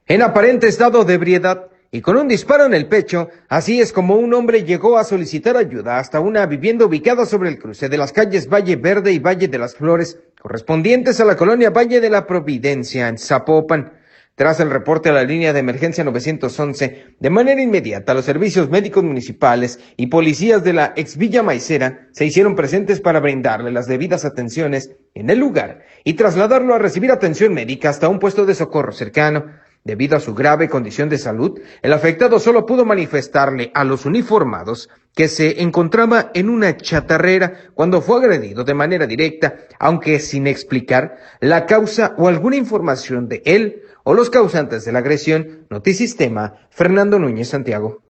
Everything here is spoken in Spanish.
En aparente estado de ebriedad y con un disparo en el pecho, así es como un hombre llegó a solicitar ayuda hasta una vivienda ubicada sobre el cruce de las calles Valle Verde y Valle de las Flores, correspondientes a la colonia Valle de la Providencia, en Zapopan. Tras el reporte a la línea de emergencia 911, de manera inmediata los servicios médicos municipales y policías de la ex Villa Maicera se hicieron presentes para brindarle las debidas atenciones en el lugar y trasladarlo a recibir atención médica hasta un puesto de socorro cercano. Debido a su grave condición de salud, el afectado solo pudo manifestarle a los uniformados que se encontraba en una chatarrera cuando fue agredido de manera directa, aunque sin explicar la causa o alguna información de él o los causantes de la agresión. Notisistema, Fernando Núñez, Santiago.